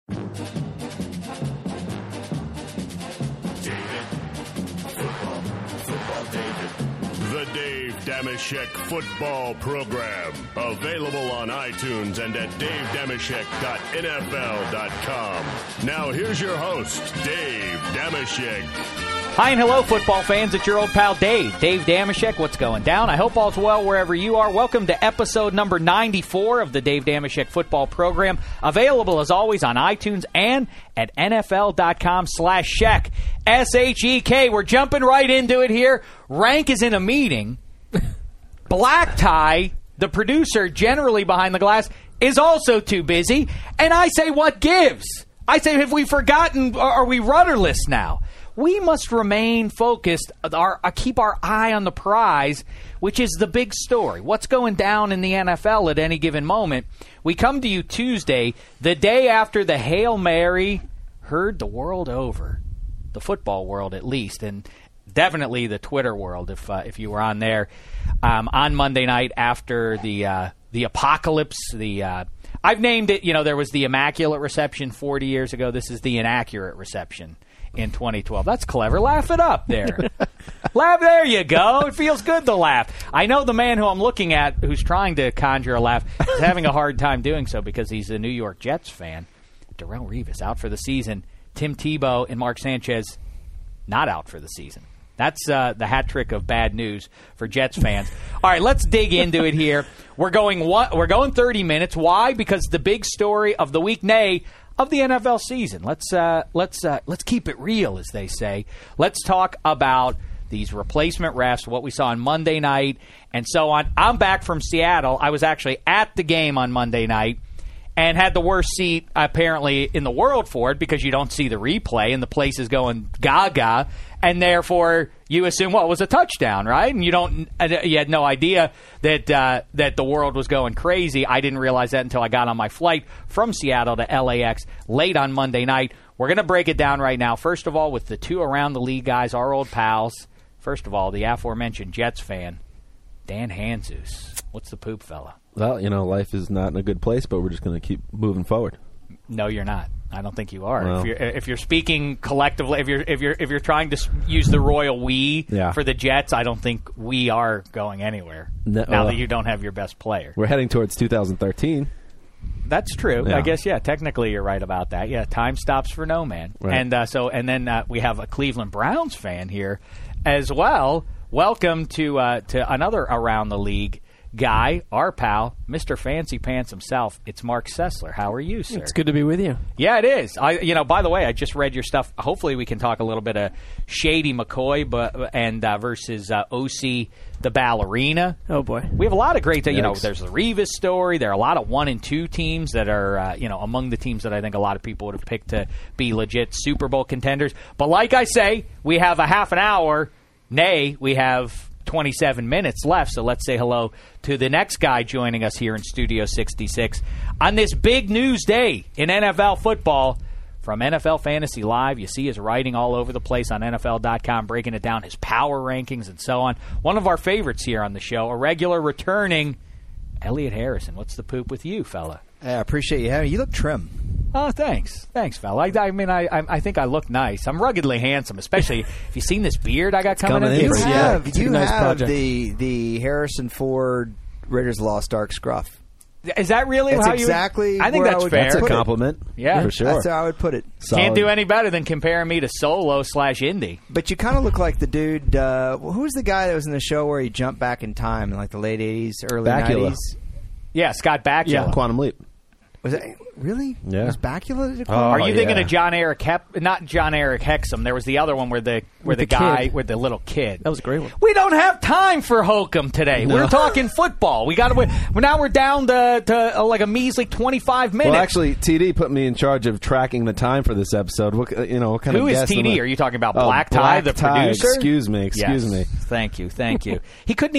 The Dave Dameshek Football Program. Available on iTunes and at davedameshek.nfl.com. Now here's your host, Dave Dameshek. Hi and hello, football fans. It's your old pal Dave Dameshek. What's going down? I hope all's well wherever you are. Welcome to episode number 94 of the Dave Dameshek Football Program. Available, as always, on iTunes and at nfl.com/shek. S-H-E-K. We're jumping right into it here. Rank is in a meeting. Black Tie, the producer generally behind the glass, is also too busy. And I say, what gives? I say, have we forgotten? Are we rudderless now? We must remain focused, keep our eye on the prize, which is the big story. What's going down in the NFL at any given moment? We come to you Tuesday, the day after the Hail Mary heard the world over, the football world at least, and definitely the Twitter world if you were on there on Monday night after the apocalypse. I've named it, there was the Immaculate Reception 40 years ago. This is the Inaccurate Reception in 2012. That's clever. Laugh it up there. Laugh. There you go. It feels good to laugh. I know the man who I'm looking at who's trying to conjure a laugh is having a hard time doing so because he's a New York Jets fan. Darrelle Revis out for the season. Tim Tebow and Mark Sanchez not out for the season. That's the hat trick of bad news for Jets fans. All right, let's dig into it here. We're going 30 minutes. Why? Because the big story of the week, nay, of the NFL season. Let's keep it real, as they say. Let's talk about these replacement refs, what we saw on Monday night, and so on. I'm back from Seattle. I was actually at the game on Monday night and had the worst seat, apparently, in the world for it because you don't see the replay and the place is going gaga, and therefore you assume, well, it was a touchdown, right? And you had no idea that the world was going crazy. I didn't realize that until I got on my flight from Seattle to LAX late on Monday night. We're going to break it down right now. First of all, with the two around the league guys, our old pals. First of all, the aforementioned Jets fan, Dan Hanzus. What's the poop, fella? Well, life is not in a good place, but we're just going to keep moving forward. No, you're not. I don't think you are. Well, if you're speaking collectively, if you're trying to use the royal we for the Jets, I don't think we are going anywhere. Now that you don't have your best player, we're heading towards 2013. That's true. Yeah. I guess, technically you're right about that. Yeah, time stops for no man. Right. And then we have a Cleveland Browns fan here as well. Welcome to another around the league guy, our pal, Mr. Fancy Pants himself. It's Mark Sessler. How are you, sir? It's good to be with you. Yeah, it is. By the way, I just read your stuff. Hopefully we can talk a little bit of Shady McCoy versus OC the ballerina. Oh, boy. We have a lot of great, there's the Revis story. There are a lot of 1 and 2 teams that are, among the teams that I think a lot of people would have picked to be legit Super Bowl contenders. But like I say, we have a half an hour. Nay, we have 27 minutes left, so let's say hello to the next guy joining us here in Studio 66 on this big news day in NFL football from NFL Fantasy Live. You see his writing all over the place on NFL.com, breaking it down, his power rankings and so on. One of our favorites here on the show, a regular returning Elliot Harrison. What's the poop with you, fella? I appreciate you having me. You look trim. Oh, thanks. Thanks, fella. I think I look nice. I'm ruggedly handsome, especially if you've seen this beard I got coming in. You have project. the Harrison Ford Raiders of the Lost Ark scruff. Is that really that's how you... exactly I think that's fair. That's a compliment. Yeah. For sure. That's how I would put it. Solid. Can't do any better than comparing me to Solo/Indy. But you kind of look like the dude... who's the guy that was in the show where he jumped back in time in like the late 80s, early Bakula. 90s? Yeah, Scott Bakula. Yeah, Quantum Leap. Was it really? Yeah. Was Bakula? Are you thinking yeah. of John Eric not John Eric Hexum? There was the other one where the guy kid. with the little kid. That was a great one. We don't have time for Hokum today. No. We're talking football. We got to. Now we're down to like a measly 25 minutes. Well, actually, TD put me in charge of tracking the time for this episode. What kind Who of is guest am TD? I? Are you talking about Black Tie, the producer? Excuse me. Yes. Thank you. He couldn't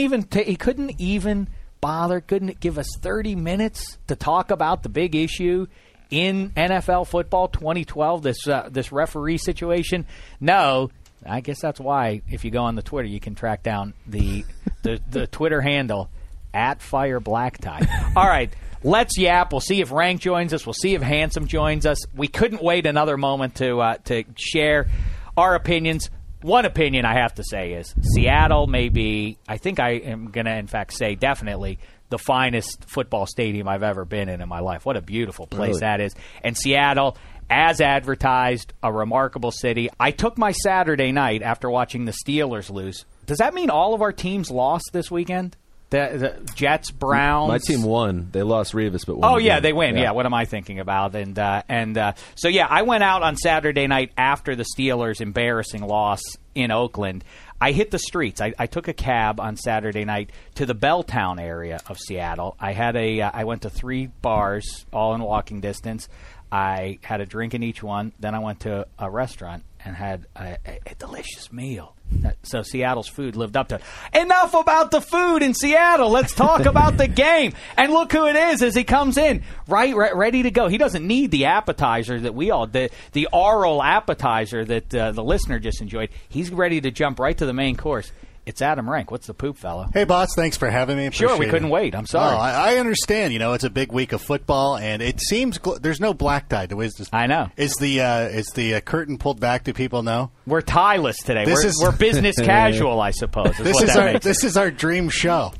even bother. Couldn't give us 30 minutes to talk about the big issue in NFL football 2012, this referee situation. No, I guess that's why if you go on the Twitter, you can track down the Twitter handle @FireBlackTie. All right, let's yap. We'll see if Rank joins us. We'll see if Handsome joins us. We couldn't wait another moment to share our opinions. One opinion I have to say is Seattle may be, I think I am going to, in fact, say definitely the finest football stadium I've ever been in my life. What a beautiful place that is. And Seattle, as advertised, a remarkable city. I took my Saturday night after watching the Steelers lose. Does that mean all of our teams lost this weekend? The Jets, Browns. My team won. They lost Revis, but won. Oh, yeah, they win. Yeah, what am I thinking about? And so, yeah, I went out on Saturday night after the Steelers' embarrassing loss in Oakland. I hit the streets. I took a cab on Saturday night to the Belltown area of Seattle. I went to 3 bars, all in walking distance. I had a drink in each one. Then I went to a restaurant and had a delicious meal. So Seattle's food lived up to it. Enough about the food in Seattle. Let's talk about the game. And look who it is as he comes in, right, ready to go. He doesn't need the appetizer that we all did, the oral appetizer that the listener just enjoyed. He's ready to jump right to the main course. It's Adam Rank. What's the poop, fellow? Hey, boss. Thanks for having me. Sure, we couldn't wait. I'm sorry. Oh, I understand. It's a big week of football, and it seems there's no black tie. I know. Is the curtain pulled back? Do people know? We're tieless today. We're business casual, I suppose. This is our dream show.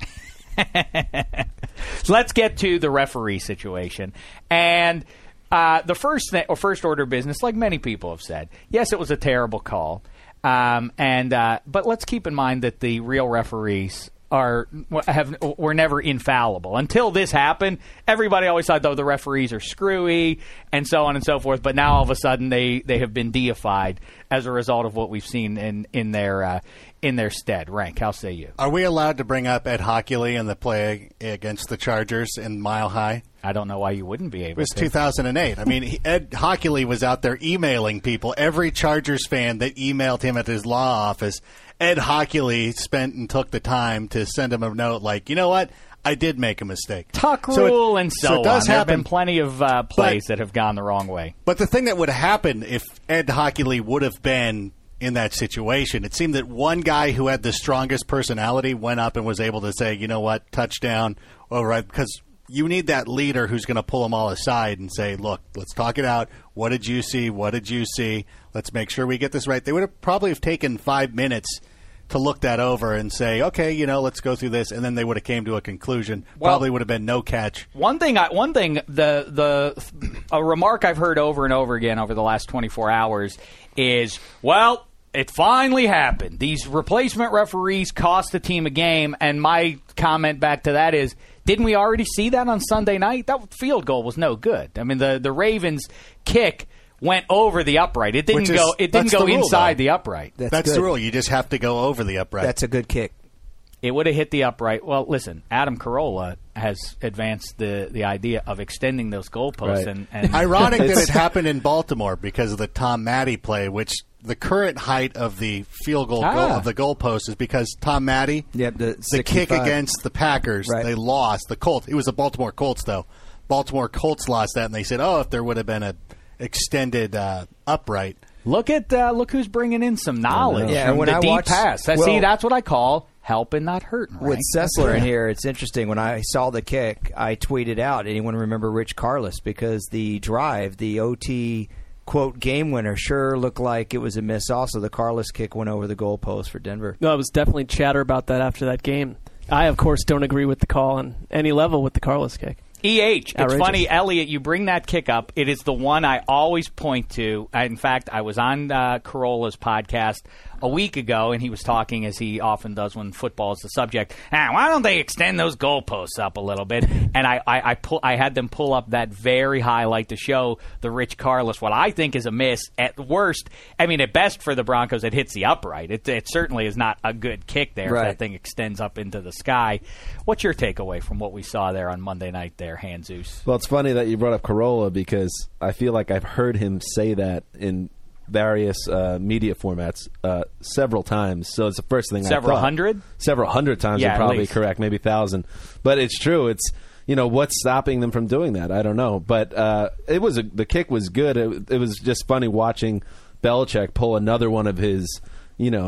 So let's get to the referee situation. And the first order of business, like many people have said, yes, it was a terrible call. But let's keep in mind that the real referees were never infallible. Until this happened, everybody always thought, though, the referees are screwy and so on and so forth. But now all of a sudden they have been deified as a result of what we've seen in their stead. Rank, how say you? Are we allowed to bring up Ed Hockley in the play against the Chargers in Mile High? I don't know why you wouldn't be able to. It was 2008. I mean, Ed Hockley was out there emailing people. Every Chargers fan that emailed him at his law office, Ed Hockley spent and took the time to send him a note like, you know what? I did make a mistake. Tuck rule and so it does on. There have happen. been plenty of plays that have gone the wrong way. But the thing that would happen if Ed Hockley would have been in that situation, it seemed that one guy who had the strongest personality went up and was able to say, you know what, touchdown, all right, because you need that leader who's going to pull them all aside and say, look, let's talk it out. What did you see? What did you see? Let's make sure we get this right. They would have probably taken 5 minutes to look that over and say, okay, let's go through this, and then they would have came to a conclusion. Probably would have been no catch. One thing, a remark I've heard over and over again over the last 24 hours is, well, it finally happened. These replacement referees cost the team a game, and my comment back to that is, didn't we already see that on Sunday night? That field goal was no good. I mean, the Ravens' kick went over the upright. It didn't go. It didn't go inside the upright. That's the rule. You just have to go over the upright. That's a good kick. It would have hit the upright. Well, listen, Adam Carolla has advanced the idea of extending those goalposts. Right. And ironic that it happened in Baltimore because of the Tom Matte play, which the current height of the field goal of the goalpost is because Tom Matte, the kick against the Packers, they lost. The Colts. It was the Baltimore Colts, though. Baltimore Colts lost that, and they said, oh, if there would have been a extended upright. Look who's bringing in some knowledge from when the deep watched, pass. See, that's what I call helping, not hurting. With Sessler in here, it's interesting. When I saw the kick, I tweeted out, anyone remember Rich Carlos? Because the drive, the OT, quote, game winner, sure looked like it was a miss. Also, the Carlos kick went over the goalpost for Denver. No, it was definitely chatter about that after that game. I, of course, don't agree with the call on any level with the Carlos kick. It's funny, Elliot, you bring that kick up. It is the one I always point to. In fact, I was on Carolla's podcast a week ago, and he was talking, as he often does when football is the subject, why don't they extend those goalposts up a little bit? And I had them pull up that very highlight to show the Rich Carlos, what I think is a miss. At worst, I mean, at best for the Broncos, it hits the upright. It certainly is not a good kick there if that thing extends up into the sky. What's your takeaway from what we saw there on Monday night there, Hanzus? Well, it's funny that you brought up Carolla because I feel like I've heard him say that in various media formats several times. So it's the first thing Several hundred times. You're probably correct, maybe 1,000. But it's true. It's what's stopping them from doing that? I don't know. But the kick was good. It was just funny watching Belichick pull another one of his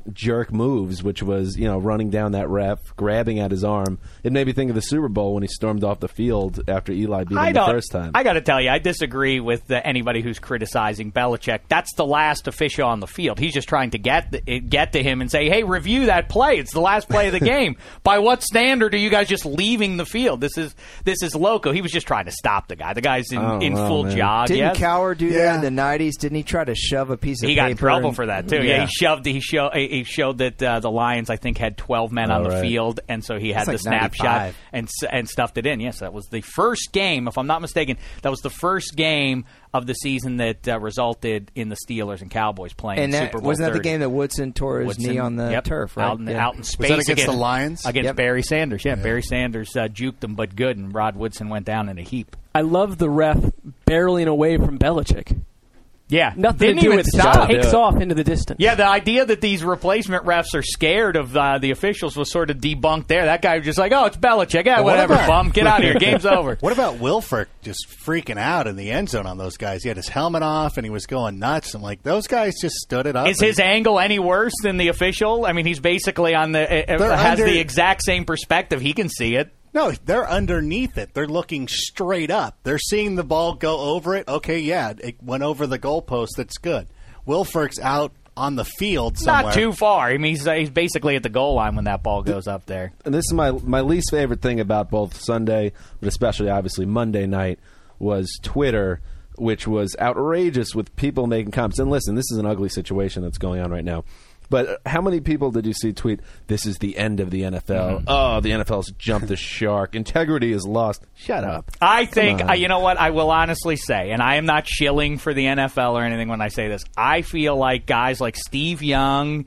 jerk moves, which was, running down that ref, grabbing at his arm. It made me think of the Super Bowl when he stormed off the field after Eli beat him the first time. I got to tell you, I disagree with anybody who's criticizing Belichick. That's the last official on the field. He's just trying to get to him and say, hey, review that play. It's the last play of the game. By what standard are you guys just leaving the field? This is loco. He was just trying to stop the guy. The guy's in full jog. Didn't Cowher do that in the 90s? Didn't he try to shove a piece of paper? He got in trouble for that, too. Yeah, he showed that the Lions, I think, had 12 men on the field, and so he had the snapshot and stuffed it in. Yes, that was the first game, if I'm not mistaken, that was the first game of the season that resulted in the Steelers and Cowboys playing and Super Bowl wasn't 30. that the game that Woodson tore his knee on the turf, right? Out in space. Was that against the Lions? Against Barry Sanders, Barry Sanders juked him, but good, and Rod Woodson went down in a heap. I love the ref barreling away from Belichick. Yeah, nothing to do with it. Just takes off into the distance. Yeah, the idea that these replacement refs are scared of the officials was sort of debunked there. That guy was just like, oh, it's Belichick. Yeah, whatever, bum. Get out of here. Game's over. What about Wilfork just freaking out in the end zone on those guys? He had his helmet off, and he was going nuts. I'm like, those guys just stood it up. Is his angle any worse than the official? I mean, he's basically has the exact same perspective. He can see it. No, they're underneath it. They're looking straight up. They're seeing the ball go over it. Okay, yeah, it went over the goalpost. That's good. Wilfork's out on the field somewhere. Not too far. I mean, he's basically at the goal line when that ball goes up there. And this is my least favorite thing about both Sunday, but especially obviously Monday night, was Twitter, which was outrageous with people making comments. And listen, this is an ugly situation that's going on right now. But how many people did you see tweet, this is the end of the NFL? Mm-hmm. Oh, the NFL's jumped the shark. Integrity is lost. Shut up. I think, you know what, I will honestly say, and I am not shilling for the NFL or anything when I say this, I feel like guys like Steve Young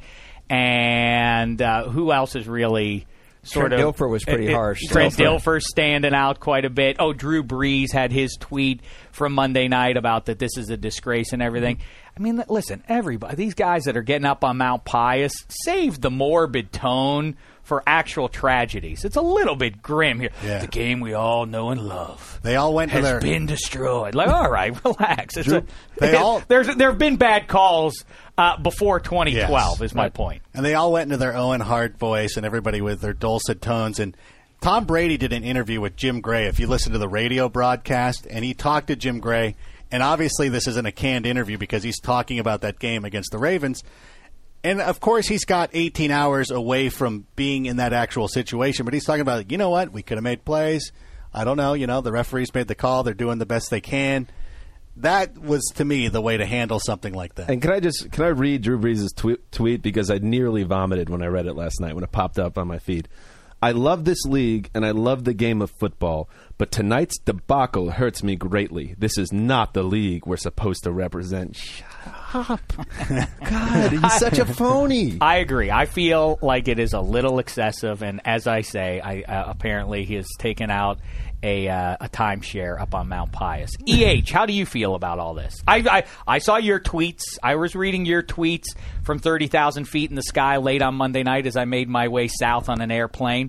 and who else is really Trent Dilfer was pretty harsh. Trent Dilfer standing out quite a bit. Oh, Drew Brees had his tweet from Monday night about that this is a disgrace and everything. I mean, listen, everybody, these guys that are getting up on Mount Pius, save the morbid tone for actual tragedies. It's a little bit grim here. Yeah. The game we all know and love. They all went has been destroyed. Like, all right, relax. There have been bad calls before 2012. Is my point. And they all went into their Owen Hart voice, and everybody with their dulcet tones. And Tom Brady did an interview with Jim Gray. If you listen to the radio broadcast, and he talked to Jim Gray. And obviously this isn't a canned interview because he's talking about that game against the Ravens. And, of course, he's got 18 hours away from being in that actual situation. But he's talking about, you know what, we could have made plays. I don't know. The referees made the call. They're doing the best they can. That was, to me, the way to handle something like that. And can I read Drew Brees' tweet? Because I nearly vomited when I read it last night when it popped up on my feed. I love this league, and I love the game of football, but tonight's debacle hurts me greatly. This is not the league we're supposed to represent. Shut up. God, he's such a phony. I agree. I feel like it is a little excessive, and as I say, apparently he has taken out a timeshare up on Mount Pius. EH, how do you feel about all this? I saw your tweets. I was reading your tweets from 30,000 feet in the sky late on Monday night as I made my way south on an airplane.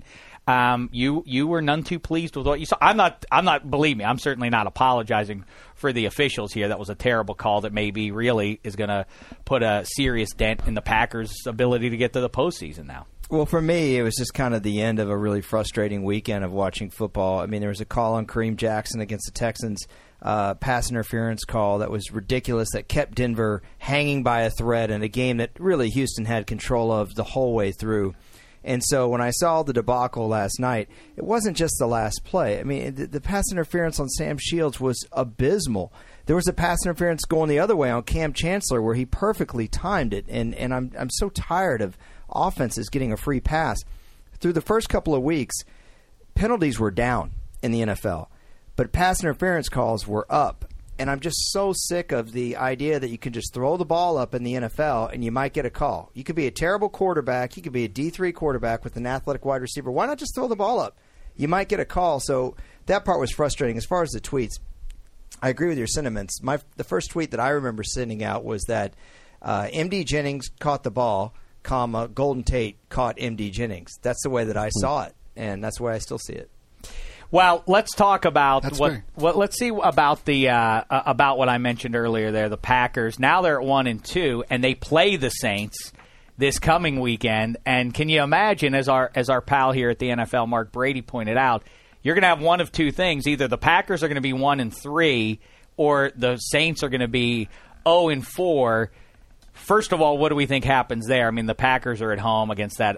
You were none too pleased with what you saw. I'm not. Believe me, I'm certainly not apologizing for the officials here. That was a terrible call that maybe really is going to put a serious dent in the Packers' ability to get to the postseason now. Well, for me, it was just kind of the end of a really frustrating weekend of watching football. I mean, there was a call on Kareem Jackson against the Texans, pass interference call that was ridiculous that kept Denver hanging by a thread in a game that really Houston had control of the whole way through. And so when I saw the debacle last night, it wasn't just the last play. I mean, the pass interference on Sam Shields was abysmal. There was a pass interference going the other way on Cam Chancellor where he perfectly timed it. And I'm so tired of offenses getting a free pass. Through the first couple of weeks, penalties were down in the NFL, but pass interference calls were up. And I'm just so sick of the idea that you can just throw the ball up in the NFL and you might get a call. You could be a terrible quarterback. You could be a D3 quarterback with an athletic wide receiver. Why not just throw the ball up? You might get a call. So that part was frustrating. As far as the tweets, I agree with your sentiments. The first tweet that I remember sending out was that M.D. Jennings caught the ball, Golden Tate caught M.D. Jennings. That's the way that I saw it, and that's the way I still see it. Well, let's talk about let's see about about what I mentioned earlier there. The Packers now they're at 1-2, and they play the Saints this coming weekend. And can you imagine, as our pal here at the NFL, Mark Brady, pointed out, you're going to have one of two things. Either the Packers are going to be 1-3, or the Saints are going to be 0-4. First of all, what do we think happens there? I mean, the Packers are at home against that,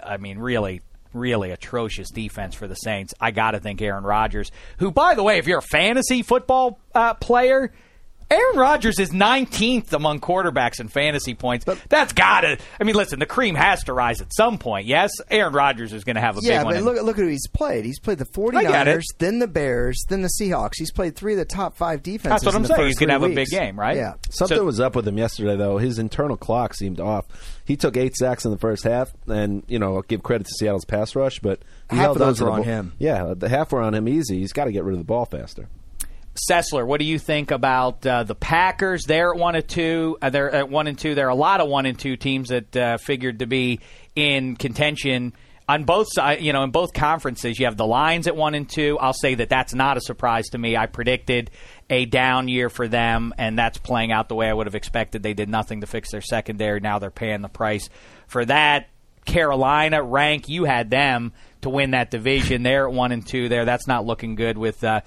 really atrocious defense for the Saints. I got to think Aaron Rodgers, who, by the way, if you're a fantasy football player, Aaron Rodgers is 19th among quarterbacks in fantasy points. That's got to – I mean, listen, the cream has to rise at some point. Yes, Aaron Rodgers is going to have a big one. Yeah, but look at who he's played. He's played the 49ers, then the Bears, then the Seahawks. He's played 3 of the top 5 defenses. That's what I'm saying. He's going to have a big game, right? Yeah. Something was up with him yesterday, though. His internal clock seemed off. He took 8 sacks in the first half, and, I'll give credit to Seattle's pass rush, but he half held of those on were on him. Yeah, the half were on him easy. He's got to get rid of the ball faster. Sessler, what do you think about the Packers? They're at 1-2. They're at 1-2. There are a lot of 1-2 teams that figured to be in contention on both sides. In both conferences, you have the Lions at 1-2. I'll say that that's not a surprise to me. I predicted a down year for them, and that's playing out the way I would have expected. They did nothing to fix their secondary. Now they're paying the price for that. Carolina, rank, you had them to win that division. They're at 1-2 there. That's not looking good with a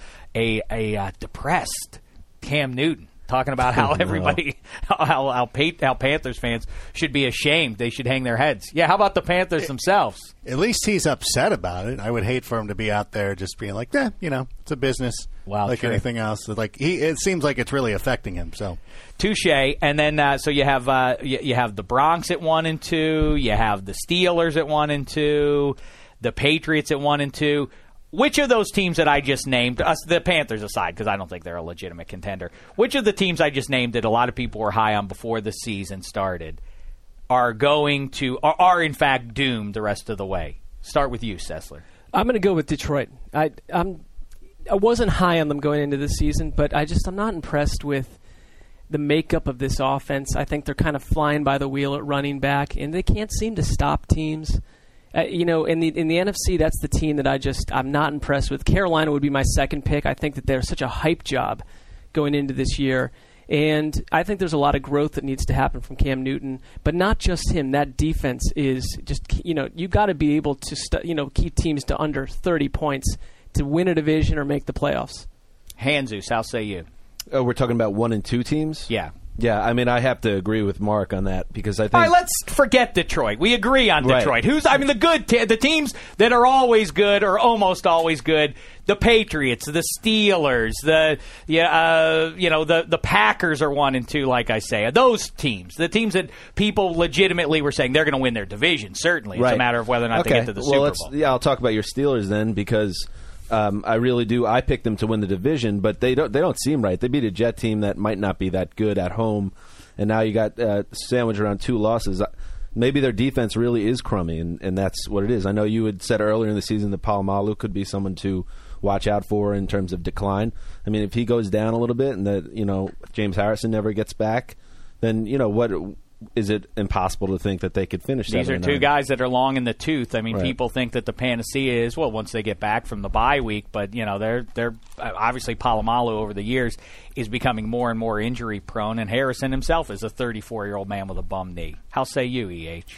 depressed Cam Newton. Talking about how everybody, how Panthers fans should be ashamed. They should hang their heads. Yeah, how about the Panthers themselves? At least he's upset about it. I would hate for him to be out there just being like, it's a business, anything else. It seems like it's really affecting him. So, touche. And then so you have the Bronx at 1-2. You have the Steelers at 1-2. The Patriots at 1-2. Which of those teams that I just named, the Panthers aside, because I don't think they're a legitimate contender, which of the teams I just named that a lot of people were high on before the season started are in fact doomed the rest of the way? Start with you, Sessler. I'm going to go with Detroit. I wasn't high on them going into the season, but I'm not impressed with the makeup of this offense. I think they're kind of flying by the wheel at running back, and they can't seem to stop teams. In the NFC, that's the team that I'm not impressed with. Carolina would be my second pick. I think that they're such a hype job going into this year. And I think there's a lot of growth that needs to happen from Cam Newton, but not just him. That defense is just, you got to be able to, keep teams to under 30 points to win a division or make the playoffs. Hanzus, how say you? Oh, we're talking about 1-2 teams? Yeah. Yeah, I mean, I have to agree with Mark on that because I think. All right, let's forget Detroit. We agree on Detroit. Right. The teams that are always good or almost always good. The Patriots, the Steelers, the Packers are 1-2. Like I say, those teams, the teams that people legitimately were saying they're going to win their division. Certainly, it's a matter of whether or not they get to the Super Bowl. Yeah, I'll talk about your Steelers then because. I really do. I picked them to win the division, but they don't seem right. They beat a Jet team that might not be that good at home, and now you got sandwiched around 2 losses. Maybe their defense really is crummy, and that's what it is. I know you had said earlier in the season that Palomalu could be someone to watch out for in terms of decline. I mean, if he goes down a little bit and that James Harrison never gets back, then what is it impossible to think that they could finish? These are 2 guys that are long in the tooth. I mean, people think that the panacea is once they get back from the bye week, but they're obviously Palomalu over the years is becoming more and more injury prone, and Harrison himself is a 34-year-old man with a bum knee. How say you, EH?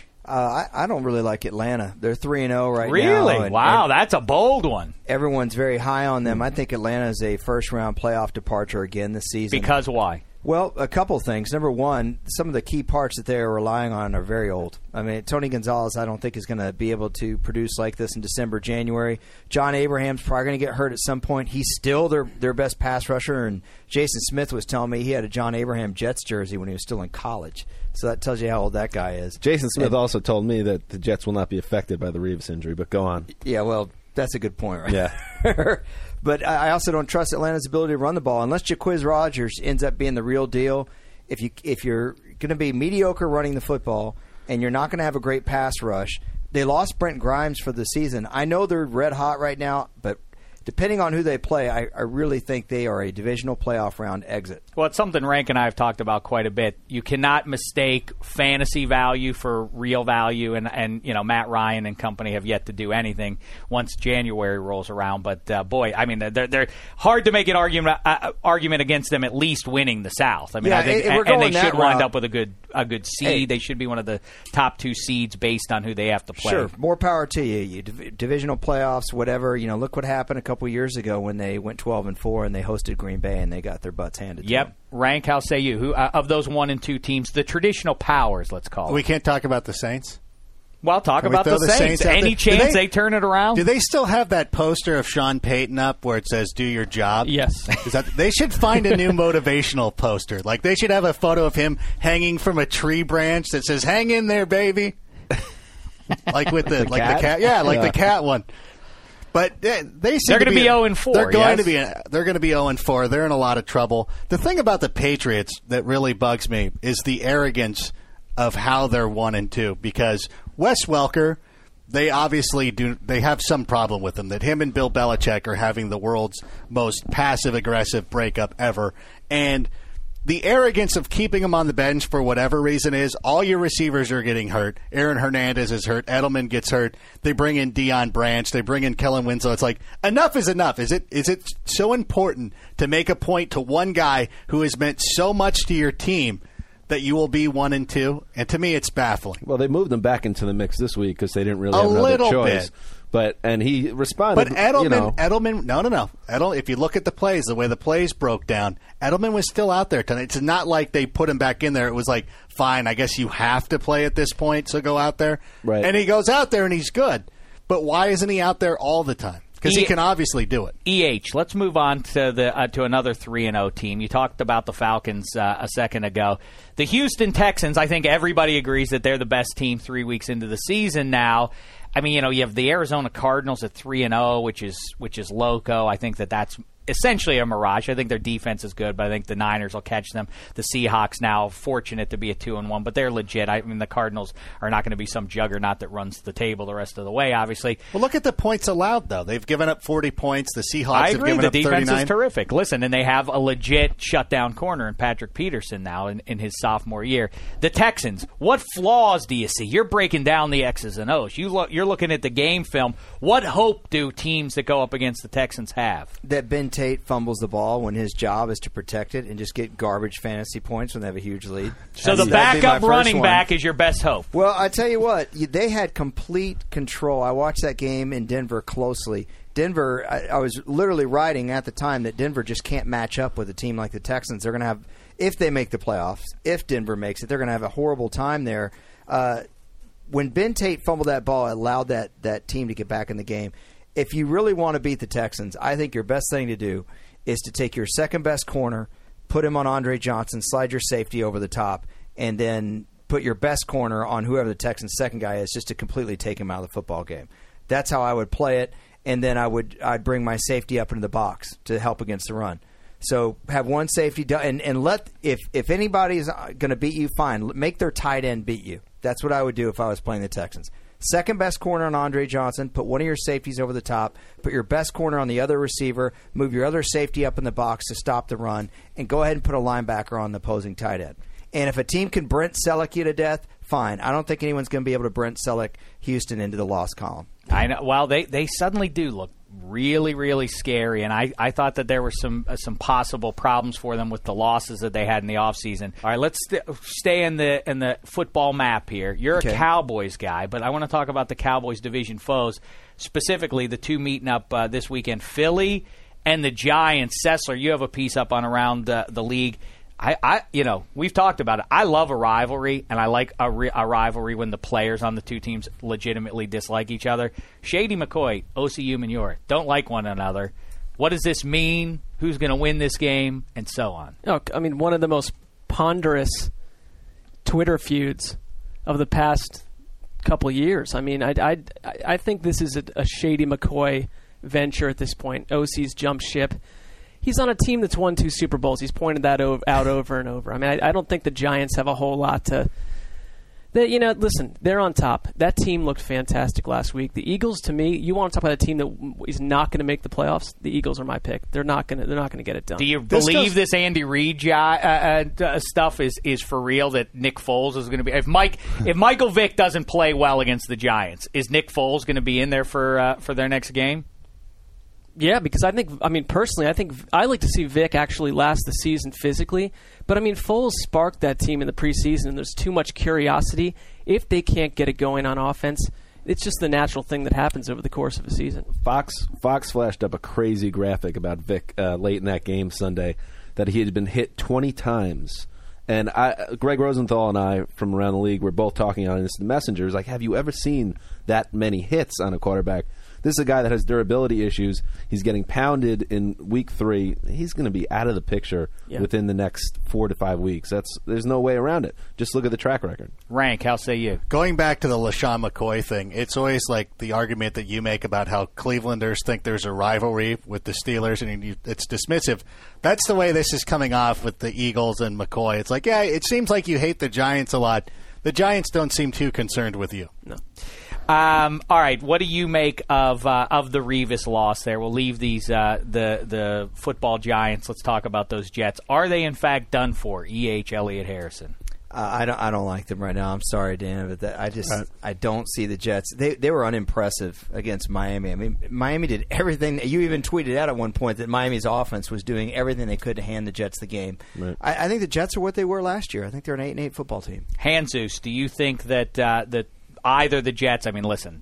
I don't really like Atlanta. They're 3-0 right now. Really? Wow, that's a bold one. Everyone's very high on them. I think Atlanta is a first-round playoff departure again this season. Because why? Well, a couple things. Number one, some of the key parts that they're relying on are very old. I mean, Tony Gonzalez, I don't think is going to be able to produce like this in December, January. John Abraham's probably going to get hurt at some point. He's still their best pass rusher, and Jason Smith was telling me he had a John Abraham Jets jersey when he was still in college. So that tells you how old that guy is. Jason Smith also told me that the Jets will not be affected by the Reeves injury, but go on. Yeah, well, that's a good point, right? Yeah. But I also don't trust Atlanta's ability to run the ball unless Jacquizz Rodgers ends up being the real deal. If you're going to be mediocre running the football and you're not going to have a great pass rush, they lost Brent Grimes for the season. I know they're red hot right now, but depending on who they play, I really think they are a divisional playoff round exit. Well, it's something Rank and I have talked about quite a bit. You cannot mistake fantasy value for real value, and Matt Ryan and company have yet to do anything once January rolls around. But boy, I mean, they're hard to make an argument against them at least winning the South. I mean, I think, and they should wind up with a good a good seed. Hey. They should be one of the top 2 seeds based on who they have to play. Sure, more power to you. Divisional playoffs, whatever. Look what happened a couple years ago when they went 12-4 and they hosted Green Bay and they got their butts handed to them. Rank, how say you? Who of those 1 and 2 teams, the traditional powers, let's call it? We can't talk about the Saints. Well, talk Can we about throw the the Saints. Saints out Any there? chance they turn it around? Do they still have that poster of Sean Payton up where it says "Do your job"? Yes. They should find a new motivational poster. Like they should have a photo of him hanging from a tree branch that says "Hang in there, baby." Like with the cat, the cat one. But they seem they're going to be 0-4. They're going yes? to be. They're going to be 0-4. They're in a lot of trouble. The thing about the Patriots that really bugs me is the arrogance of how they're 1-2. Because Wes Welker, they obviously do. They have some problem with him. That him and Bill Belichick are having the world's most passive-aggressive breakup ever, and the arrogance of keeping him on the bench for whatever reason is all your receivers are getting hurt. Aaron Hernandez is hurt. Edelman gets hurt. They bring in Deion Branch. They bring in Kellen Winslow. It's like, enough is enough. Is it so important to make a point to one guy who has meant so much to your team that you will be 1-2? And to me, it's baffling. Well, they moved him back into the mix this week because they didn't really A have another little choice. bit. And he responded. But Edelman, no. If you look at the plays, the way the plays broke down, Edelman was still out there tonight. It's not like they put him back in there. It was like, fine, I guess you have to play at this point, so go out there. Right. And he goes out there and he's good. But why isn't he out there all the time? Because he can obviously do it. Let's move on to to another 3-0 team. You talked about the Falcons a second ago. The Houston Texans, I think everybody agrees that they're the best team 3 weeks into the season now. I mean, you have the Arizona Cardinals at 3-0, which is loco. I think that's essentially a mirage. I think their defense is good, but I think the Niners will catch them. The Seahawks now fortunate to be at 2-1, but they're legit. I mean, the Cardinals are not going to be some juggernaut that runs the table the rest of the way, obviously. Well, look at the points allowed, though. They've given up 40 points. The Seahawks I have agree. given The up defense 39. is terrific. Listen, and they have a legit shutdown corner in Patrick Peterson now in his sophomore year. The Texans, what flaws do you see? You're breaking down the X's and O's. You're looking at the game film. What hope do teams that go up against the Texans have? That Ben Tate fumbles the ball when his job is to protect it and just get garbage fantasy points when they have a huge lead. So That'd the be my backup first running one. back is your best hope. Well, I tell you what, they had complete control. I watched that game in Denver closely. Denver, I was literally writing at the time that Denver just can't match up with a team like the Texans. They're going to have, if they make the playoffs, if Denver makes it, they're going to have a horrible time there. When Ben Tate fumbled that ball, it allowed that team to get back in the game. If you really want to beat the Texans, I think your best thing to do is to take your second best corner, put him on Andre Johnson, slide your safety over the top, and then put your best corner on whoever the Texans' second guy is, just to completely take him out of the football game. That's how I would play it, and then I'd bring my safety up into the box to help against the run. So have one safety done, and let if anybody's going to beat you, fine. Make their tight end beat you. That's what I would do if I was playing the Texans. Second best corner on Andre Johnson, put one of your safeties over the top, put your best corner on the other receiver, move your other safety up in the box to stop the run, and go ahead and put a linebacker on the opposing tight end. And if a team can Brent Selleck you to death, fine. I don't think anyone's going to be able to Brent Selleck Houston into the loss column. I know. Well, they suddenly do look really, really scary, and I thought that there were some possible problems for them with the losses that they had in the offseason. All right, let's stay in the football map here. You're Okay. a Cowboys guy, but I want to talk about the Cowboys' division foes, specifically the two meeting up this weekend, Philly and the Giants. Sessler, you have a piece up on around the league. We've talked about it. I love a rivalry, and I like a rivalry when the players on the two teams legitimately dislike each other. Shady McCoy, OCU Manure, don't like one another. What does this mean? Who's going to win this game? And so on. I mean, one of the most ponderous Twitter feuds of the past couple years. I mean, I think this is a Shady McCoy venture at this point. OC's jumped ship. He's on a team that's won 2 Super Bowls. He's pointed that out over and over. I mean, I don't think the Giants have a whole lot to... Listen, they're on top. That team looked fantastic last week. The Eagles, to me, you want to talk about a team that is not going to make the playoffs? The Eagles are my pick. They're not going to get it done. Do you believe this Andy Reid stuff is for real? That Nick Foles is going to be if Michael Vick doesn't play well against the Giants, is Nick Foles going to be in there for their next game? Yeah, because personally, I think I like to see Vic actually last the season physically. But, Foles sparked that team in the preseason, and there's too much curiosity. If they can't get it going on offense, it's just the natural thing that happens over the course of a season. Fox flashed up a crazy graphic about Vic late in that game Sunday that he had been hit 20 times. And Greg Rosenthal and I from around the league were both talking on Instant Messenger. It was like, have you ever seen that many hits on a quarterback? This is a guy that has durability issues. He's getting pounded in week 3. He's going to be out of the picture within the next 4 to 5 weeks. There's no way around it. Just look at the track record. Rank, how say you? Going back to the LaShawn McCoy thing, it's always like the argument that you make about how Clevelanders think there's a rivalry with the Steelers, and it's dismissive. That's the way this is coming off with the Eagles and McCoy. It's like, yeah, it seems like you hate the Giants a lot. The Giants don't seem too concerned with you. No. All right, what do you make of the Revis loss there? We'll leave these the football giants. Let's talk about those Jets. Are they in fact done for? E.H. Elliott Harrison. I don't like them right now. I'm sorry, Dan, but I don't see the Jets. They were unimpressive against Miami. Miami did everything. You even tweeted out at one point that Miami's offense was doing everything they could to hand the Jets the game. Right. I think the Jets are what they were last year. I think they're an 8-8 football team. Hanzus, do you think that either the Jets, listen,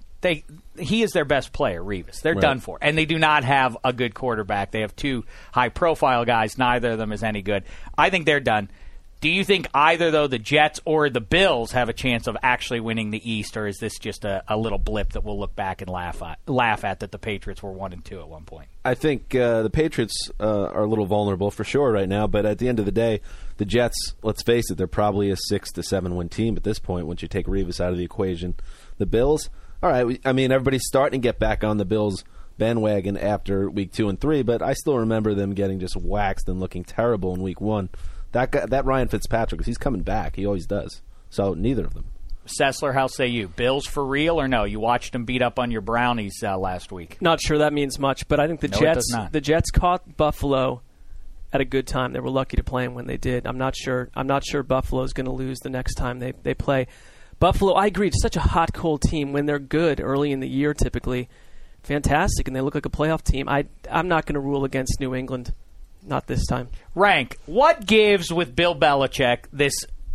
he is their best player, Revis. They're done for. And they do not have a good quarterback. They have 2 high-profile guys. Neither of them is any good. I think they're done. Do you think either, though, the Jets or the Bills have a chance of actually winning the East, or is this just a little blip that we'll look back and laugh at that the Patriots were 1-2 at one point? I think the Patriots are a little vulnerable for sure right now, but at the end of the day, the Jets, let's face it, they're probably a 6 to 7 win team at this point once you take Revis out of the equation. The Bills, all right, everybody's starting to get back on the Bills bandwagon after week 2 and 3, but I still remember them getting just waxed and looking terrible in week 1. That Ryan Fitzpatrick, he's coming back. He always does. So neither of them. Sessler, how say you? Bills for real or no? You watched them beat up on your Brownies last week. Not sure that means much, but I think the Jets caught Buffalo at a good time. They were lucky to play him when they did. I'm not sure Buffalo's going to lose the next time they play. Buffalo, I agree, it's such a hot, cold team. When they're good early in the year, typically, fantastic, and they look like a playoff team. I'm not going to rule against New England. Not this time. Rank, what gives with Bill Belichick this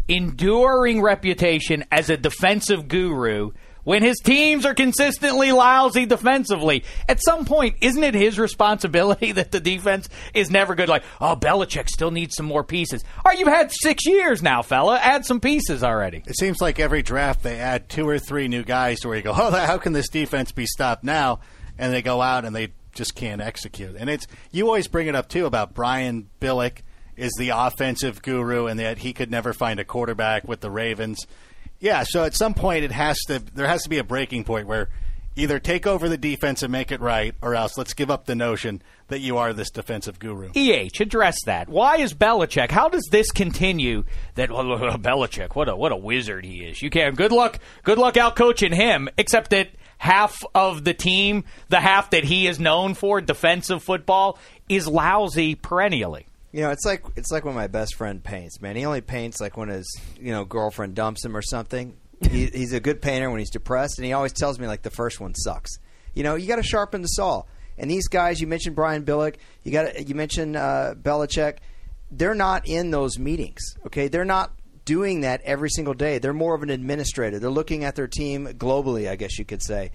enduring reputation as a defensive guru when his teams are consistently lousy defensively? At some point, isn't it his responsibility that the defense is never good? Like, Belichick still needs some more pieces. All right, you've had 6 years now, fella. Add some pieces already. It seems like every draft they add 2 or 3 new guys to where you go, how can this defense be stopped now? And they go out and they just can't execute. And you always bring it up, too, about Brian Billick is the offensive guru and that he could never find a quarterback with the Ravens. Yeah, so at some point there has to be a breaking point where either take over the defense and make it right, or else let's give up the notion that you are this defensive guru. EH, address that. Why is Belichick? How does this continue? That Belichick, what a wizard he is. You can't. Good luck out coaching him. Except that half of the team, the half that he is known for, defensive football, is lousy perennially. It's like when my best friend paints. Man, he only paints like when his girlfriend dumps him or something. He's a good painter when he's depressed, and he always tells me like the first one sucks. You got to sharpen the saw. And these guys, you mentioned Brian Billick, you mentioned Belichick. They're not in those meetings. Okay, they're not doing that every single day. They're more of an administrator. They're looking at their team globally, I guess you could say.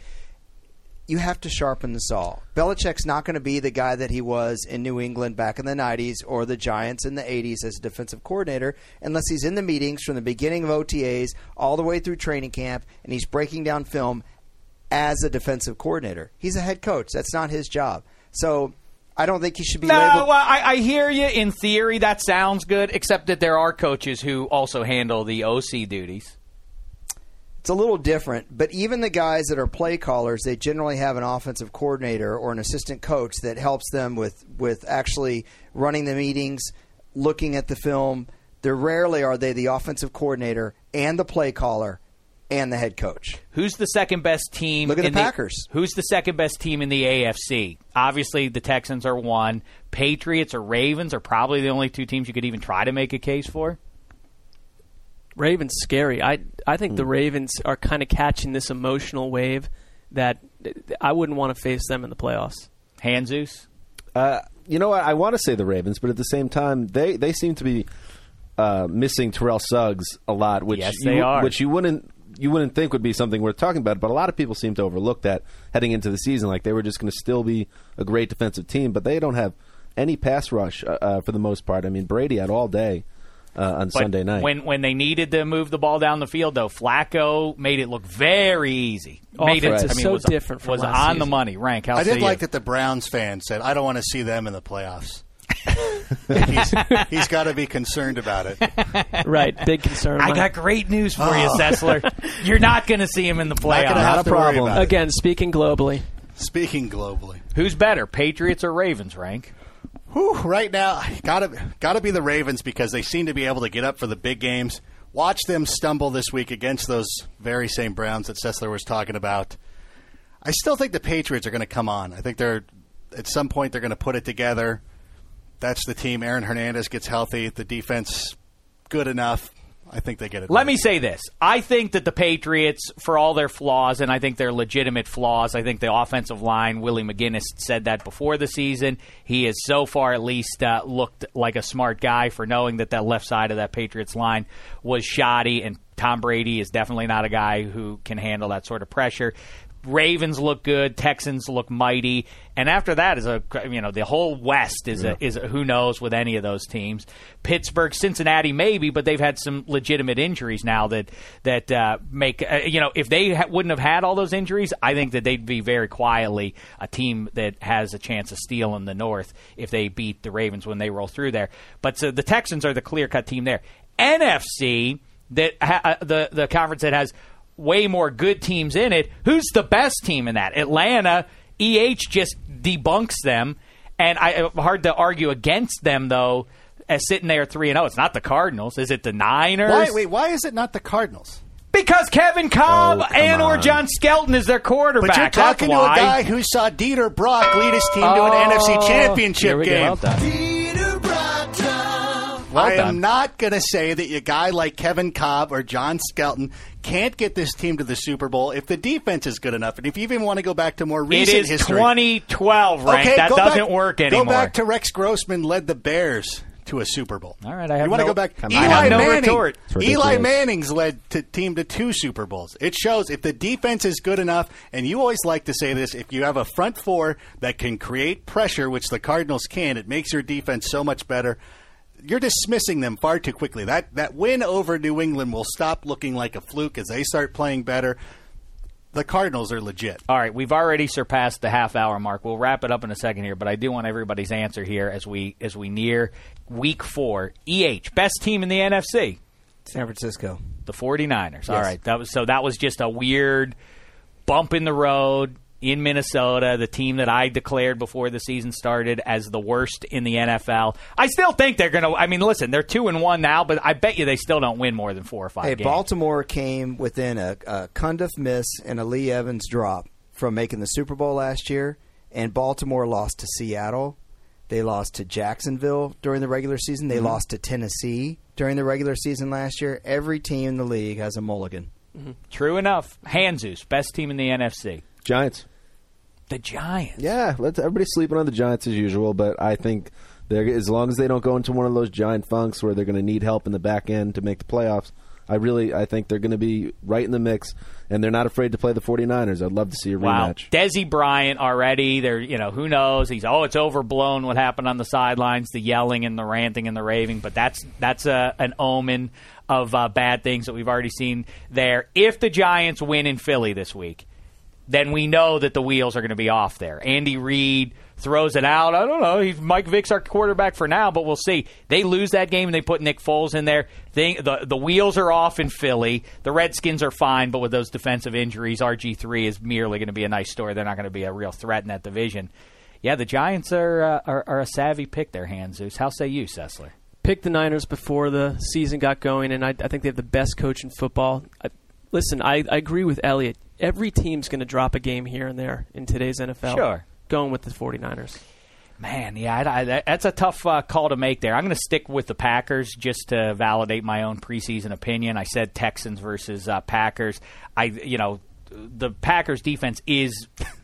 You have to sharpen the saw. Belichick's not going to be the guy that he was in New England back in the 90s or the Giants in the 80s as a defensive coordinator unless he's in the meetings from the beginning of OTAs all the way through training camp and he's breaking down film as a defensive coordinator. He's a head coach. That's not his job. So I don't think he should be labeled. Well, I hear you. In theory, that sounds good, except that there are coaches who also handle the OC duties. It's a little different, but even the guys that are play callers, they generally have an offensive coordinator or an assistant coach that helps them with actually running the meetings, looking at the film. They're rarely are they the offensive coordinator and the play caller and the head coach. Who's the second best team? Look at the Packers. Who's the second best team in the AFC? Obviously, the Texans are one. Patriots or Ravens are probably the only 2 teams you could even try to make a case for. Ravens scary. I think the Ravens are kind of catching this emotional wave that I wouldn't want to face them in the playoffs. Jesus? You know what? I want to say the Ravens, but at the same time, they seem to be missing Terrell Suggs a lot, which yes, they are. Which you wouldn't think would be something worth talking about, but a lot of people seem to overlook that heading into the season. Like they were just going to still be a great defensive team, but they don't have any pass rush for the most part. I mean, Brady had all day on Sunday night. When they needed to move the ball down the field, though, Flacco made it look very easy. So different from was last on season. the money. Rank, I did like that the Browns fan said, I don't want to see them in the playoffs. He's got to be concerned about it. Right, big concern. I got great news for you, Sessler. You're not going to see him in the playoffs. Not a problem. Again, speaking globally. Speaking globally. Who's better, Patriots or Ravens, Rank? Right now, gotta be the Ravens because they seem to be able to get up for the big games. Watch them stumble this week against those very same Browns that Sessler was talking about. I still think the Patriots are going to come on. I think at some point they're going to put it together. That's the team. Aaron Hernandez gets healthy. The defense, good enough. I think they get it. Let me say this. I think that the Patriots, for all their flaws, and I think they're legitimate flaws, I think the offensive line, Willie McGinnis said that before the season. He has so far at least looked like a smart guy for knowing that left side of that Patriots line was shoddy, and Tom Brady is definitely not a guy who can handle that sort of pressure. Ravens look good, Texans look mighty, and after that is the whole West is a who knows with any of those teams. Pittsburgh, Cincinnati, maybe, but they've had some legitimate injuries now that make if they wouldn't have had all those injuries, I think that they'd be very quietly a team that has a chance of stealing the North if they beat the Ravens when they roll through there. But so the Texans are the clear-cut team there. NFC, that the conference that has way more good teams in it. Who's the best team in that? Atlanta. just debunks them, and hard to argue against them, though, as sitting there 3-0. It's not the Cardinals. Is it the Niners? Why is it not the Cardinals? Because Kevin Cobb or John Skelton is their quarterback. But you're talking to a guy who saw Dieter Brock lead his team to an NFC Championship game. I am not going to say that a guy like Kevin Cobb or John Skelton can't get this team to the Super Bowl if the defense is good enough. And if you even want to go back to more recent history. It is 2012, Rank. Okay, that doesn't work anymore. Go back to Rex Grossman led the Bears to a Super Bowl. All right, I have you want to go back? Eli Manning's led the team to 2 Super Bowls. It shows if the defense is good enough, and you always like to say this, if you have a front four that can create pressure, which the Cardinals can, it makes your defense so much better. You're dismissing them far too quickly. That win over New England will stop looking like a fluke as they start playing better. The Cardinals are legit. All right, we've already surpassed the half-hour mark. We'll wrap it up in a second here, but I do want everybody's answer here as we near Week 4. Best team in the NFC? San Francisco. The 49ers. Yes. All right, that was just a weird bump in the road in Minnesota, the team that I declared before the season started as the worst in the NFL. I still think they're going to – I mean, listen, they're 2-1 now, but I bet you they still don't win more than 4 or 5 games. Baltimore came within a Cundiff miss and a Lee Evans drop from making the Super Bowl last year, and Baltimore lost to Seattle. They lost to Jacksonville during the regular season. They lost to Tennessee during the regular season last year. Every team in the league has a mulligan. Mm-hmm. True enough. Hanzus, best team in the NFC. Giants. The Giants. Yeah, everybody's sleeping on the Giants as usual, but I think as long as they don't go into one of those giant funks where they're going to need help in the back end to make the playoffs, I think they're going to be right in the mix, and they're not afraid to play the 49ers. I'd love to see a rematch. Desi Bryant already, who knows? It's overblown what happened on the sidelines, the yelling and the ranting and the raving, but that's an omen of bad things that we've already seen there. If the Giants win in Philly this week, then we know that the wheels are going to be off there. Andy Reid throws it out. I don't know. Mike Vick's our quarterback for now, but we'll see. They lose that game and they put Nick Foles in there. The wheels are off in Philly. The Redskins are fine, but with those defensive injuries, RG3 is merely going to be a nice story. They're not going to be a real threat in that division. Yeah, the Giants are a savvy pick there, Hanzus. How say you, Sessler? Picked the Niners before the season got going, and I think they have the best coach in football. Listen, I agree with Elliot. Every team's going to drop a game here and there in today's NFL. Sure. Going with the 49ers. Man, yeah, that's a tough call to make there. I'm going to stick with the Packers just to validate my own preseason opinion. I said Texans versus Packers. The Packers defense is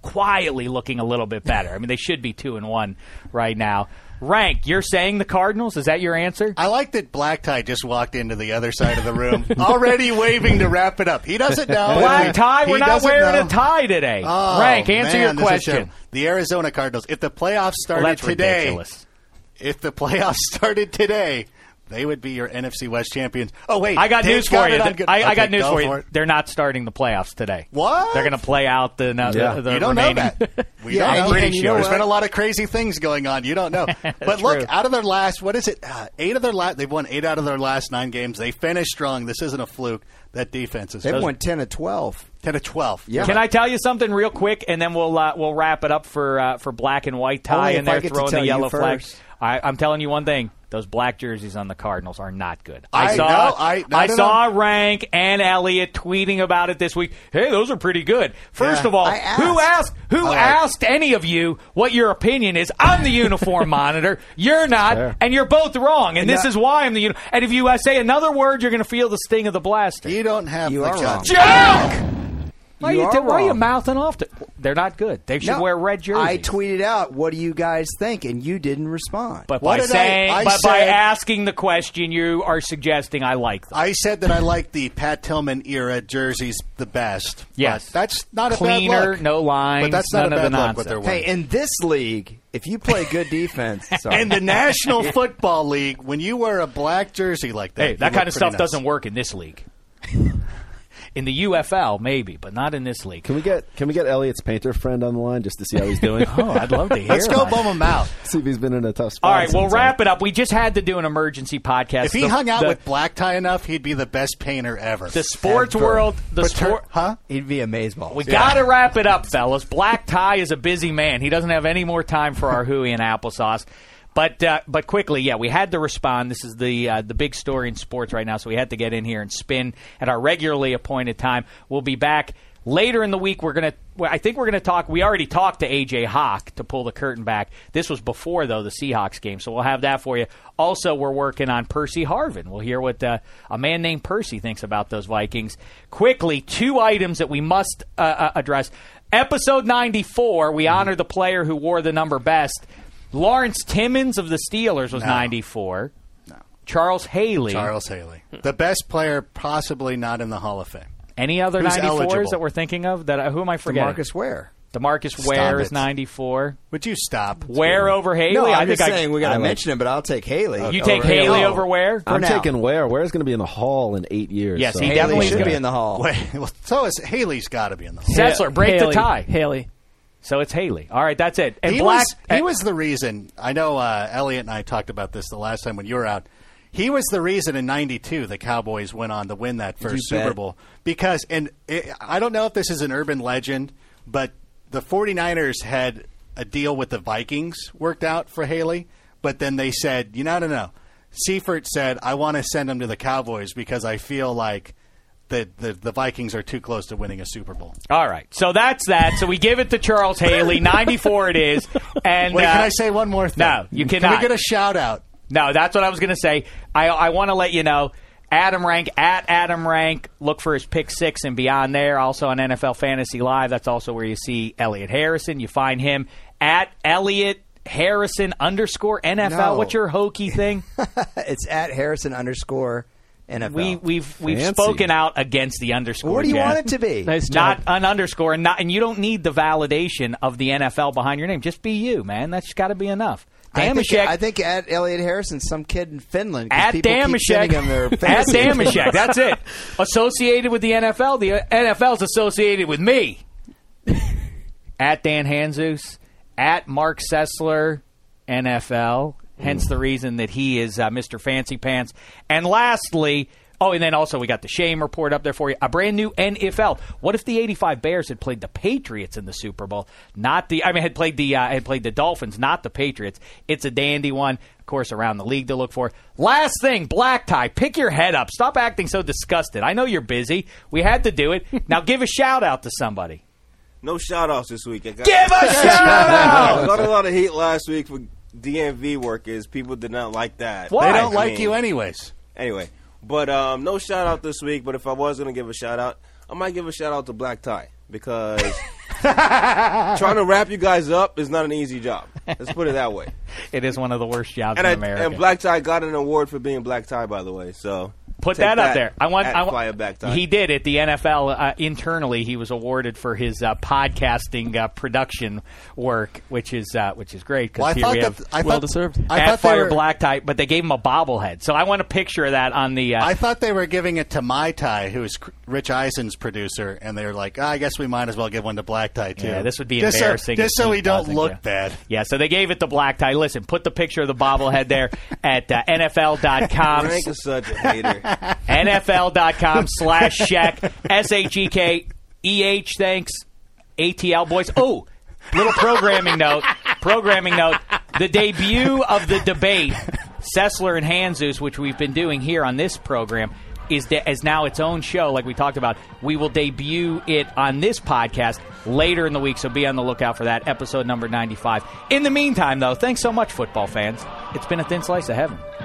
quietly looking a little bit better. I mean, they should be 2-1 right now. Rank, you're saying the Cardinals? Is that your answer? I like that Black Tie just walked into the other side of the room, already waving to wrap it up. He doesn't know. Black tie? He We're not doesn't wearing know. a tie today. Oh, Rank, answer man, your question. The Arizona Cardinals, if the playoffs started That's today, ridiculous. if the playoffs started today, they would be your NFC West champions. Oh, wait. I got Dave's news for you. it on good- I Okay, got news go for you. it. They're not starting the playoffs today. What? They're going to play out the You don't remaining. know that. We Yeah, don't know. and you know There's what? been a lot of crazy things going on. You don't know. But look, true. out of their last, what is it? They've won 8 out of their last 9 games. They finished strong. This isn't a fluke. That defense is They've won 10 of 12. 10 of 12. Yeah. Can I tell you something real quick, and then we'll wrap it up for black and white tie, Only and if I they're get to throwing tell the you yellow flag. first. I'm telling you one thing: those black jerseys on the Cardinals are not good. I know. I saw Rank and Elliott tweeting about it this week. Hey, those are pretty good. First Yeah. of all, I asked. who asked any of you what your opinion is? I'm the uniform monitor. You're not, Fair. and you're both wrong. And this is why I'm the uniform. And if you say another word, you're going to feel the sting of the blaster. You don't have You the are guts. Joke! Why You are are you wrong. mouthing off? They're not good. They should No, wear red jerseys. I tweeted out, what do you guys think? And you didn't respond. But What by did saying, I but by said- asking the question, you are suggesting I like them. I said that I like the Pat Tillman era jerseys the best. Yes. But that's not a bad Cleaner, look. no lines, But that's not none a of bad the look nonsense. what they're wearing. Hey, in this league, if you play good defense, sorry. In the National Football League, when you wear a black jersey like that, Hey, you that look kind of pretty stuff nice. doesn't work in this league. In the UFL, maybe, but not in this league. Can we get Elliot's painter friend on the line just to see how he's doing? Oh, I'd love to hear Let's go about it. bum him out. See if he's been in a tough spot. All right, we'll since, wrap it up. We just had to do an emergency podcast. If he hung out with Black Tie enough, he'd be the best painter ever. the sports Ever. world, Huh? He'd be amazeballs. We got to wrap it up, fellas. Black Tie is a busy man. He doesn't have any more time for our hooey and applesauce. But quickly, yeah, we had to respond. This is the big story in sports right now, so we had to get in here and spin at our regularly appointed time. We'll be back later in the week. I think we're gonna talk. We already talked to AJ Hawk to pull the curtain back. This was before though the Seahawks game, so we'll have that for you. Also, we're working on Percy Harvin. We'll hear what a man named Percy thinks about those Vikings. Quickly, 2 items that we must address. Episode 94, we honor the player who wore the number best. Lawrence Timmons of the Steelers was 94. No. Charles Haley. The best player, possibly not in the Hall of Fame. Any other Who's 94s eligible? that we're thinking of? Who am I forgetting? DeMarcus Ware. DeMarcus Ware is it. 94. Would you stop? Ware over Haley? No, I I'm think just saying we got I to like- mention him, but I'll take Haley. You take over Haley over Ware? I'm now. taking Ware. Ware's going to be in the Hall in 8 years. Yes, so. he Haley definitely should is. be in the Hall. Wait, well, so is Haley's got to be in the Hall. Sessler, break Haley, the tie. Haley. So it's Haley. All right, that's it. And He Black. was the reason. I know Elliot and I talked about this the last time when you were out. He was the reason in '92 the Cowboys went on to win that first You Super bet. Bowl because, I don't know if this is an urban legend, but the 49ers had a deal with the Vikings worked out for Haley, but then they said, no. Seifert said, I want to send him to the Cowboys because I feel like the Vikings are too close to winning a Super Bowl. All right, so that's that. So we give it to Charles Haley. 94 it is. And Wait, can I say one more thing? No, you Can cannot. we get a shout out? No, that's what I was going to say. I want to let you know, Adam Rank, at Adam Rank, look for his pick 6 and beyond there. Also on NFL Fantasy Live, that's also where you see Elliot Harrison. You find him at Elliot Harrison _ NFL. No. What's your hokey thing? It's at Harrison _ NFL. We've Fancy. spoken out against the underscore. What do you Jeff. want it to be? Nice job. Not an underscore, and you don't need the validation of the NFL behind your name. Just be you, man. That's got to be enough. I think at Elliot Harrison, some kid in Finland. 'cause At people keep sending him their Damashek. At fantasy Damashek. That's it. Associated with the NFL. The NFL's associated with me. At Dan Hanzus. At Mark Sessler, NFL. Hence the reason that he is Mr. Fancy Pants. And lastly, and then also we got the Shame Report up there for you. A brand new NFL. What if the '85 Bears had played the Patriots in the Super Bowl? Had played the Dolphins, not the Patriots. It's a dandy one. Of course, around the league to look for. Last thing, Black Tie. Pick your head up. Stop acting so disgusted. I know you're busy. We had to do it. Now give a shout out to somebody. No shout-outs this week. Give a shout out. Got a lot of heat last week for DMV workers. People did not like that. Why? They don't I like mean, you anyways. Anyway, but no shout-out this week. But if I was going to give a shout-out, I might give a shout-out to Black Tie because Trying to wrap you guys up is not an easy job. Let's put it that way. It is one of the worst jobs And in America. And Black Tie got an award for being Black Tie, by the way. So put take that up there. I want Fly a Black Tie. He did at the NFL internally. He was awarded for his podcasting production work, which is great because here we have well deserved. at Fire Black Tie, but they gave him a bobblehead. So I want a picture of that on the. I thought they were giving it to My Tie, who is Rich Eisen's producer, and they were like, I guess we might as well give one to Black Tie too. Yeah, this would be just embarrassing. just so if we don't doesn't, look yeah. bad. Yeah, so they gave it to Black Tie. Listen, put the picture of the bobblehead there at NFL.com. Frank is such a hater. NFL.com/Sheck, SHEKEH, thanks, ATL boys. Oh, little programming note. The debut of the debate, Sessler and Hanzus, which we've been doing here on this program, is now its own show, like we talked about. We will debut it on this podcast later in the week, so be on the lookout for that, episode number 95. In the meantime, though, thanks so much, football fans. It's been a thin slice of heaven.